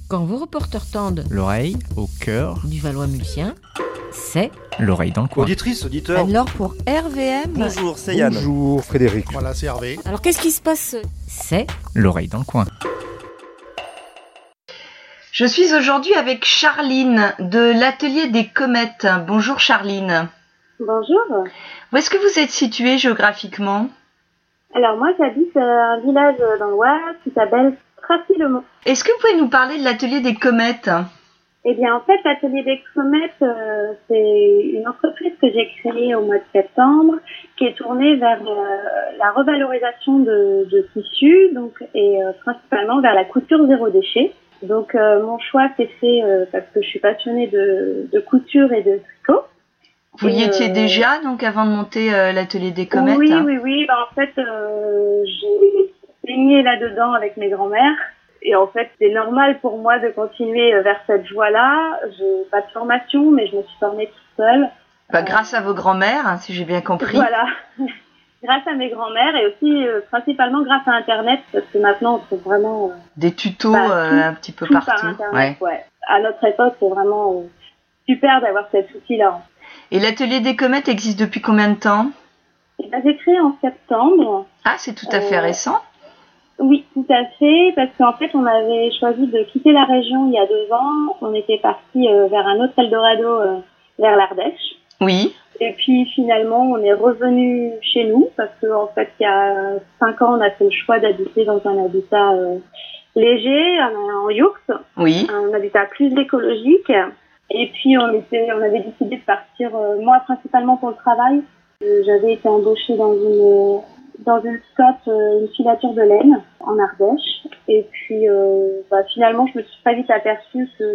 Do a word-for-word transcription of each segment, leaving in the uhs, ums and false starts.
Quand vos reporters tendent l'oreille au cœur du Valois-Mulsien, c'est l'oreille dans le coin. Auditrice, auditeur. alors pour R V M. Bonjour, c'est Yann. Bonjour Frédéric. Voilà, c'est Hervé. Alors qu'est-ce qui se passe? C'est l'oreille dans le coin. Je suis aujourd'hui avec Charline de l'Atelier des Comètes. Bonjour Charline. Bonjour. Où est-ce que vous êtes située géographiquement? Alors moi j'habite un village dans l'Oise qui s'appelle Tracy-le-Mont. Est-ce que vous pouvez nous parler de l'Atelier des Comètes? Eh bien en fait l'Atelier des Comètes euh, c'est une entreprise que j'ai créée au mois de septembre qui est tournée vers euh, la revalorisation de, de tissus donc, et euh, principalement vers la couture zéro déchet. Donc euh, mon choix s'est fait euh, parce que je suis passionnée de, de couture et de tricot. Vous y et, étiez euh, déjà donc avant de monter euh, l'Atelier des Comètes? Oui, oui, oui. Ben, en fait, euh, j'ai baigné là-dedans avec mes grands-mères. Et en fait, c'est normal pour moi de continuer vers cette voie-là. J'ai pas de formation, mais je me suis formée toute seule. Bah, grâce à vos grands-mères, hein, si j'ai bien compris. Voilà. Grâce à mes grands-mères et aussi euh, principalement grâce à Internet, parce que maintenant on trouve vraiment... Euh, Des tutos bah, tout, euh, un petit peu tout partout. Par Internet, ouais. ouais. À notre époque, c'est vraiment euh, super d'avoir cet outil-là. Et l'Atelier des Comètes existe depuis combien de temps? Et ben, j'ai créé en septembre. Ah, c'est tout à fait euh, récent. Oui, tout à fait, parce qu'en fait, on avait choisi de quitter la région il y a deux ans. On était parti euh, vers un autre Eldorado, euh, vers l'Ardèche. Oui. Et puis finalement, on est revenu chez nous parce que en fait, il y a cinq ans, on a fait le choix d'habiter dans un habitat euh, léger, en, en yourte, Oui. un habitat plus écologique. Et puis on était, on avait décidé de partir, euh, moi principalement pour le travail. Euh, j'avais été embauchée dans une dans une scope, euh, une filature de laine en Ardèche. Et puis euh, bah, finalement, je me suis pas vite aperçue que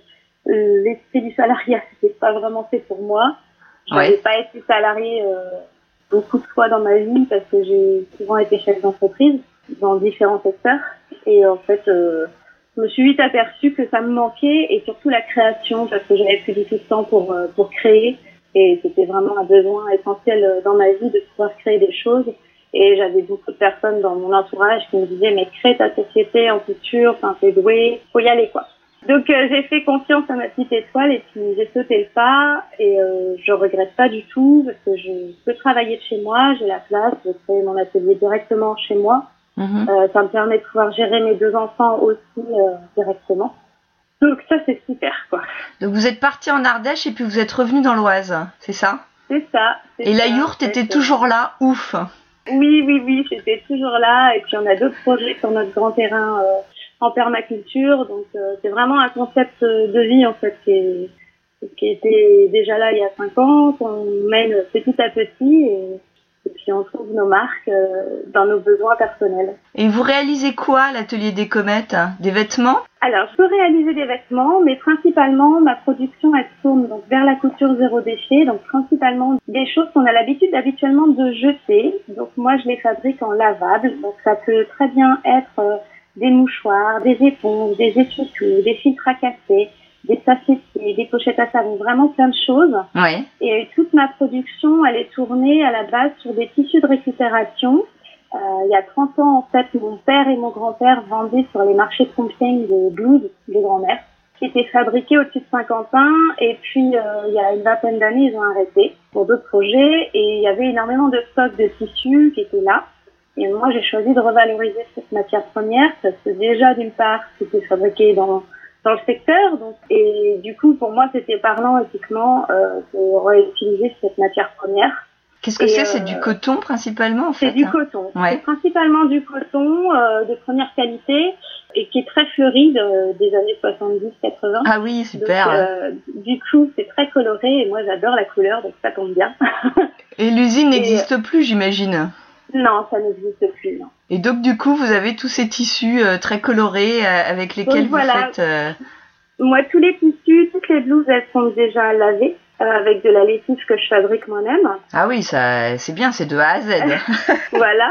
euh, l'esprit du salariat, c'était pas vraiment fait pour moi. Je n'avais Ouais. pas été salariée euh, beaucoup de fois dans ma vie parce que j'ai souvent été chef d'entreprise dans différents secteurs. Et en fait, euh, je me suis vite aperçue que ça me manquait et surtout la création parce que j'avais plus du tout de temps pour, euh, pour créer. Et c'était vraiment un besoin essentiel dans ma vie de pouvoir créer des choses. Et j'avais beaucoup de personnes dans mon entourage qui me disaient « mais crée ta société en couture, enfin t'es douée, faut y aller quoi ». Donc euh, j'ai fait confiance à ma petite étoile et puis j'ai sauté le pas et euh, je regrette pas du tout parce que je peux travailler de chez moi, j'ai la place, je crée mon atelier directement chez moi. Mm-hmm. Euh, ça me permet de pouvoir gérer mes deux enfants aussi euh, directement. Donc ça c'est super quoi. Donc vous êtes parti en Ardèche et puis vous êtes revenu dans l'Oise, c'est ça? C'est ça. C'est Et la ça, yourte en fait, était toujours là, ouf. Oui, oui, oui, c'était toujours là. Et puis on a d'autres projets sur notre grand terrain euh, en permaculture. Donc euh, c'est vraiment un concept de vie en fait qui, est, qui était déjà là il y a cinq ans, qu'on mène petit à petit et, et puis on trouve nos marques euh, dans nos besoins personnels. Et vous réalisez quoi à l'Atelier des Comètes? Des vêtements? Alors je peux réaliser des vêtements, mais principalement ma production elle tourne donc vers la couture zéro déchet, donc principalement des choses qu'on a l'habitude habituellement de jeter. Donc moi je les fabrique en lavable, donc ça peut très bien être euh, des mouchoirs, des éponges, des essuie-tout, des filtres à café, des sachetiers, des pochettes à savon, vraiment plein de choses. Ouais. Et toute ma production elle est tournée à la base sur des tissus de récupération. Euh, il y a trente ans, en fait, mon père et mon grand-père vendaient sur les marchés de Compiègne des blouses de grand-mère qui étaient fabriquées au-dessus de Saint-Quentin. Et puis, euh, il y a une vingtaine d'années, ils ont arrêté pour d'autres projets. Et il y avait énormément de stocks de tissus qui étaient là. Et moi, j'ai choisi de revaloriser cette matière première parce que déjà, d'une part, c'était fabriqué dans dans le secteur. Donc, et du coup, pour moi, c'était parlant éthiquement euh, de réutiliser cette matière première. Qu'est-ce que Et c'est? euh, C'est du coton principalement en fait? C'est du hein coton. Ouais. C'est principalement du coton euh, de première qualité et qui est très fleuri de, des années soixante-dix quatre-vingts. Ah oui, super. Donc, euh, du coup, c'est très coloré et moi j'adore la couleur, donc ça tombe bien. Et l'usine et, n'existe plus, j'imagine. Non, ça n'existe plus, non. Et donc du coup, vous avez tous ces tissus euh, très colorés euh, avec lesquels Donc, voilà. vous faites... Euh... Moi, tous les tissus, toutes les blouses, elles sont déjà lavées euh, avec de la lessive que je fabrique moi-même. Ah oui, ça, c'est bien, c'est de A à Z. Voilà.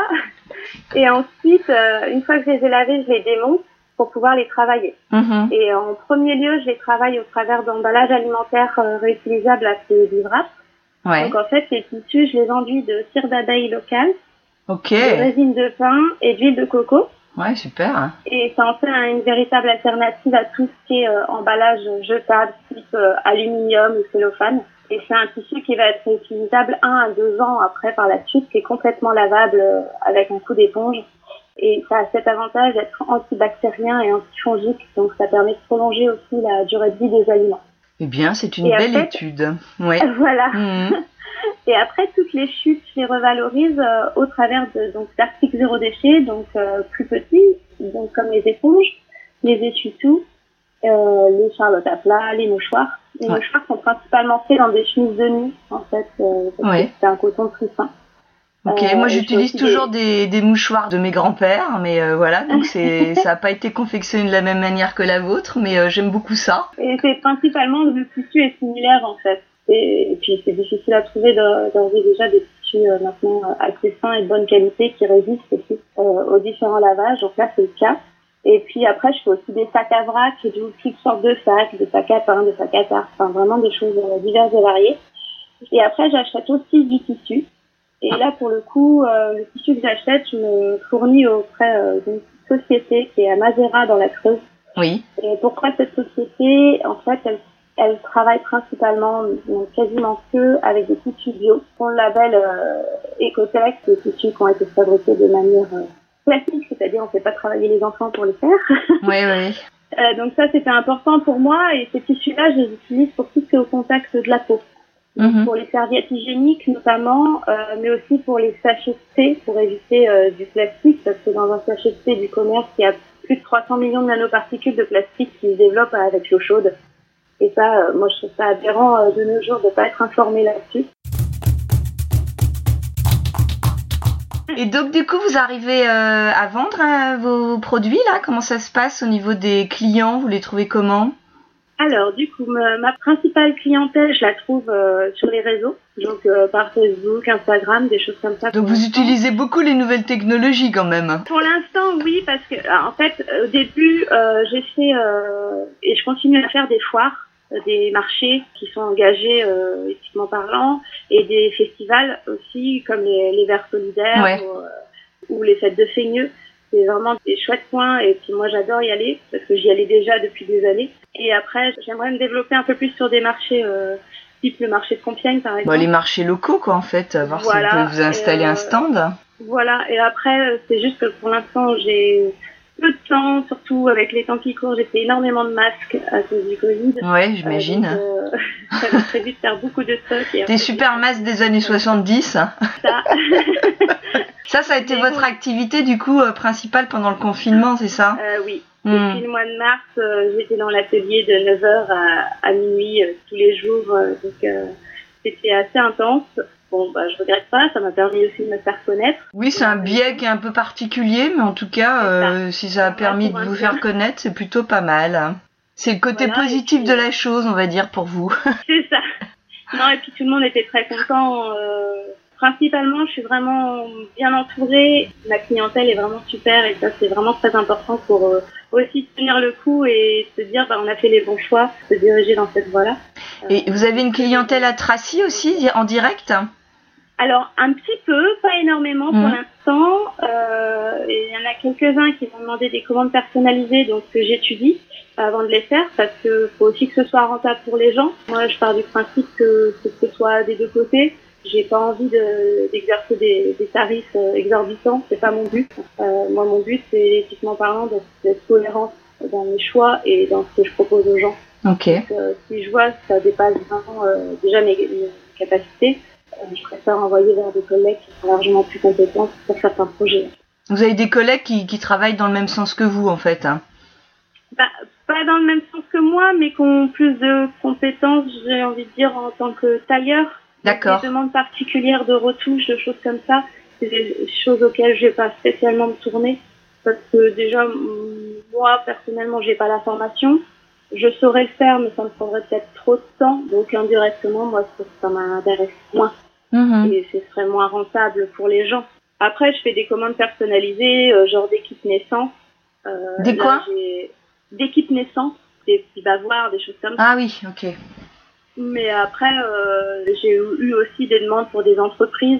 Et ensuite, euh, une fois que je les ai lavées, je les démonte pour pouvoir les travailler. Mm-hmm. Et en premier lieu, je les travaille au travers d'emballages alimentaires euh, réutilisables assez livrables. Ouais. Donc en fait, les tissus, je les enduis de cire d'abeille locale, Ok. de résine de pin et d'huile de coco. Ouais, super. Et ça en fait une véritable alternative à tout ce qui est euh, emballage jetable, type euh, aluminium ou cellophane. Et c'est un tissu qui va être utilisable un à deux ans après par la suite, qui est complètement lavable euh, avec un coup d'éponge. Et ça a cet avantage d'être antibactérien et antifongique, donc ça permet de prolonger aussi la durée de vie des aliments. Eh bien, c'est une et belle après, étude. Ouais. Voilà. Mmh. Et après, toutes les chutes, je les revalorise euh, au travers de, donc, d'articles zéro déchet, donc euh, plus petits, donc comme les éponges, les essuie-tout, euh, les charlottes à plat, les mouchoirs. Les ouais. mouchoirs sont principalement faits dans des chemises de nuit, en fait, euh, parce ouais. que c'est un coton plus fin. Ok, euh, moi j'utilise toujours des... des... des mouchoirs de mes grands-pères, mais euh, voilà, donc c'est ça n'a pas été confectionné de la même manière que la vôtre, mais euh, j'aime beaucoup ça. Et c'est principalement, le tissu est similaire en fait. Et, et puis c'est difficile à trouver d'ores et déjà des tissus euh, maintenant assez fins et de bonne qualité qui résistent aussi euh, aux différents lavages, donc là c'est le cas. Et puis après je fais aussi des sacs à vrac, d'où toutes sortes de sacs, des sacs à pain, des sacs à tarte, enfin vraiment des choses euh, diverses et variées. Et après j'achète aussi du tissu. Et là, pour le coup, euh, le tissu que j'achète, je me fournis auprès euh, d'une société qui est à Mazera dans la Creuse. Oui. Et pourquoi cette société? En fait, elle, elle travaille principalement, donc quasiment que avec des tissus bio. On le label euh, Ecotech, des tissus qui ont été fabriqués de manière euh, classique, c'est-à-dire on ne fait pas travailler les enfants pour les faire. Oui, oui. euh, donc ça, c'était important pour moi. Et ces tissus-là, je les utilise pour tout ce qui est au contact de la peau. Donc mm-hmm. Pour les serviettes hygiéniques notamment, euh, mais aussi pour les sachets de thé, pour éviter euh, du plastique, parce que dans un sachet de thé du commerce, il y a plus de trois cents millions de nanoparticules de plastique qui se développent avec l'eau chaude. Et ça, euh, moi je trouve ça aberrant euh, de nos jours de ne pas être informé là-dessus. Et donc du coup, vous arrivez euh, à vendre hein, vos produits là? Comment ça se passe au niveau des clients? Vous les trouvez comment? Alors, du coup, ma, ma principale clientèle, je la trouve euh, sur les réseaux, donc euh, par Facebook, Instagram, des choses comme ça. Donc, vous utilisez beaucoup les nouvelles technologies quand même? Pour l'instant, oui, parce que, en fait, au début, euh, j'ai fait, euh, et je continue à faire des foires, euh, des marchés qui sont engagés, euh, éthiquement parlant, et des festivals aussi, comme les, les Verts solidaires ouais. ou, euh, ou les fêtes de Feigneux. C'est vraiment des chouettes points et puis moi j'adore y aller parce que j'y allais déjà depuis des années. Et après j'aimerais me développer un peu plus sur des marchés euh, type le marché de Compiègne par exemple. Bon, les marchés locaux quoi en fait, voir voilà. si vous pouvez vous installer et, euh, un stand. Voilà, et après c'est juste que pour l'instant j'ai peu de temps, surtout avec les temps qui courent, j'ai fait énormément de masques à cause du Covid. Ouais, j'imagine. Euh, donc, euh, j'avais prévu de faire beaucoup de stocks. Des super masques des années soixante-dix. Ça. Ça, ça a été Mais votre bon. activité du coup euh, principale pendant le confinement, c'est ça? euh, Oui. Mmh. Depuis le mois de mars, euh, j'étais dans l'atelier de neuf heures à, à minuit euh, tous les jours, euh, donc euh, c'était assez intense. Bon, bah, je regrette pas, ça m'a permis aussi de me faire connaître. Oui, c'est un biais qui est un peu particulier, mais en tout cas, euh, si ça a permis de vous faire connaître, c'est plutôt pas mal. C'est le côté voilà, positif puis, de la chose, on va dire, pour vous. C'est ça. Non, et puis tout le monde était très content. Euh, principalement, je suis vraiment bien entourée. Ma clientèle est vraiment super et ça, c'est vraiment très important pour euh, aussi tenir le coup et se dire, bah, on a fait les bons choix, se diriger dans cette voie-là. Et euh, vous avez une clientèle à Tracy aussi, en direct ? Alors, un petit peu, pas énormément pour mmh. l'instant. Euh, il y en a quelques-uns qui m'ont demandé des commandes personnalisées, donc que j'étudie avant de les faire, parce que faut aussi que ce soit rentable pour les gens. Moi, je pars du principe que, que ce soit des deux côtés. J'ai pas envie de, d'exercer des, des tarifs exorbitants, c'est pas mon but. Euh, moi, mon but, c'est éthiquement parlant d'être, d'être cohérente dans mes choix et dans ce que je propose aux gens. Ok. Donc, euh, si je vois que ça dépasse vraiment euh, déjà mes, mes capacités, je préfère envoyer vers des collègues qui sont largement plus compétents pour certains projets. Vous avez des collègues qui, qui travaillent dans le même sens que vous, en fait hein. Bah, pas dans le même sens que moi, mais qui ont plus de compétences, j'ai envie de dire, en tant que tailleur. D'accord. Des demandes particulières de retouches, de choses comme ça, c'est des choses auxquelles je vais pas spécialement me tourner. Parce que déjà, moi, personnellement, j'ai pas la formation. Je saurais le faire, mais ça me prendrait peut-être trop de temps. Donc, indirectement, moi, ça m'intéresse moins. Mmh. Et ce serait moins rentable pour les gens. Après, je fais des commandes personnalisées, euh, genre des kits naissance. Euh, des quoi? J'ai des kits naissance, des petits bavoirs, des choses comme ça. Ah oui, ok. Mais après, euh, j'ai eu aussi des demandes pour des entreprises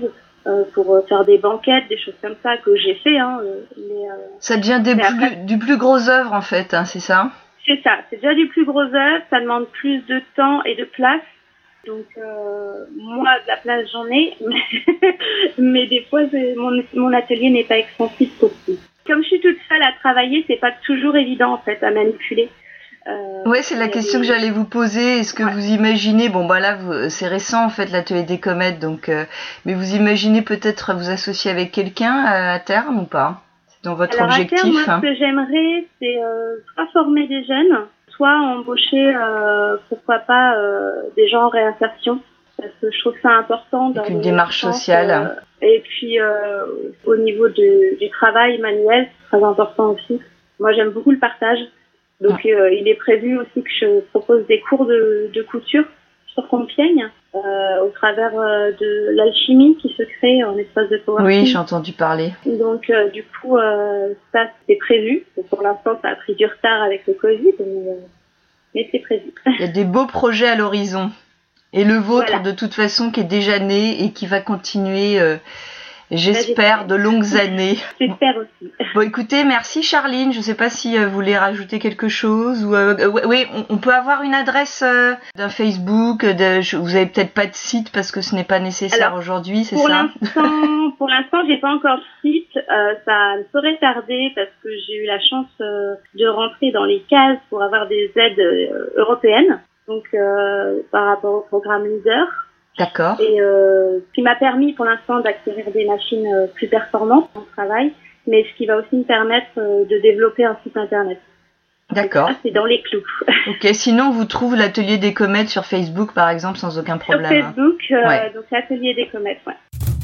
euh, pour faire des banquettes, des choses comme ça que j'ai fait. Hein, mais, euh, ça devient des plus, après, du plus gros œuvre en fait, hein, c'est ça? C'est ça, c'est déjà du plus gros œuvre, ça demande plus de temps et de place. Donc euh, moi, de la place j'en ai, mais, mais des fois mon, mon atelier n'est pas extensif aussi. Comme je suis toute seule à travailler, c'est pas toujours évident en fait à manipuler. Euh, ouais, c'est la question des... que j'allais vous poser. Est-ce que ouais. vous imaginez, bon bah là vous, c'est récent en fait l'atelier des comètes, donc euh, mais vous imaginez peut-être vous associer avec quelqu'un à, à terme ou pas? C'est dans votre Alors, objectif? À terme, moi, hein. Ce que j'aimerais, c'est euh, soit former des jeunes, soit embaucher, euh, pourquoi pas, euh, des gens en réinsertion, parce que je trouve ça important. Dans une démarche sens, sociale. Euh, et puis euh, au niveau de, du travail manuel, c'est très important aussi. Moi, j'aime beaucoup le partage. Donc, ah. euh, il est prévu aussi que je propose des cours de, de couture sur Compiègne, euh, au travers euh, de l'alchimie qui se crée en espace de coworking. Oui, j'ai entendu parler. Donc, euh, du coup, euh, ça, c'est prévu. Donc, pour l'instant, ça a pris du retard avec le Covid, mais, euh, mais c'est prévu. Il y a des beaux projets à l'horizon. Et le vôtre, voilà. de toute façon, qui est déjà né et qui va continuer... Euh, J'espère de longues années. J'espère aussi. Bon, écoutez, merci Charline. Je ne sais pas si euh, vous voulez rajouter quelque chose. Ou, euh, euh, oui, on, on peut avoir une adresse euh, d'un Facebook. De, je, vous avez peut-être pas de site parce que ce n'est pas nécessaire Alors, aujourd'hui, c'est pour ça l'instant, Pour l'instant, j'ai pas encore de site. Euh, ça ne saurait tarder parce que j'ai eu la chance euh, de rentrer dans les cases pour avoir des aides euh, européennes. Donc, euh, par rapport au programme Leader. D'accord. Et euh, ce qui m'a permis pour l'instant d'acquérir des machines euh, plus performantes en travail, mais ce qui va aussi me permettre euh, de développer un site internet. D'accord. Ça, c'est dans les clous. Ok, sinon vous trouvez l'atelier des comètes sur Facebook par exemple sans aucun problème. Sur Facebook, hein. euh, ouais. donc l'atelier des comètes, ouais.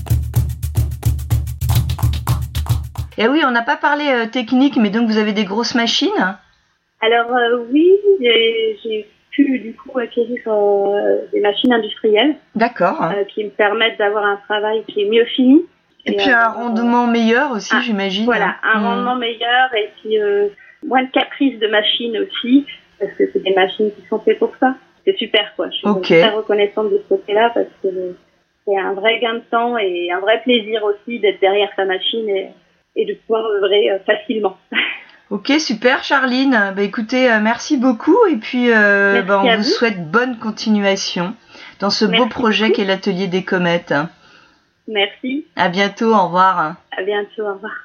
Et oui, on n'a pas parlé euh, technique, mais donc vous avez des grosses machines? Alors euh, oui, j'ai... j'ai pu du coup acquérir euh, des machines industrielles. D'accord. Euh, qui me permettent d'avoir un travail qui est mieux fini. Et, et puis euh, un rendement euh, meilleur aussi, ah, j'imagine. Voilà, un mmh. rendement meilleur et puis euh, moins de caprices de machines aussi, parce que c'est des machines qui sont faites pour ça. C'est super quoi. Je suis okay. très reconnaissante de ce côté-là parce que c'est un vrai gain de temps et un vrai plaisir aussi d'être derrière sa machine et, et de pouvoir œuvrer euh, facilement. Ok, super Charline. Bah écoutez, euh, merci beaucoup et puis euh, bah, on vous, vous souhaite bonne continuation dans ce merci beau projet beaucoup. Qu'est l'atelier des comètes. Merci. À bientôt, au revoir. À bientôt, au revoir.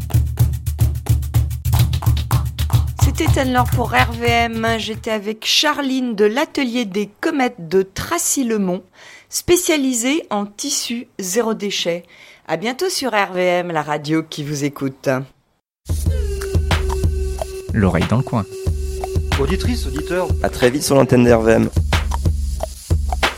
C'était Anne-Laure pour R V M. J'étais avec Charline de l'atelier des comètes de Tracy-le-Mont, spécialisée en tissu zéro déchet. À bientôt sur R V M, la radio qui vous écoute. L'oreille dans le coin. Auditrice, auditeur. À très vite sur l'antenne d'R V M.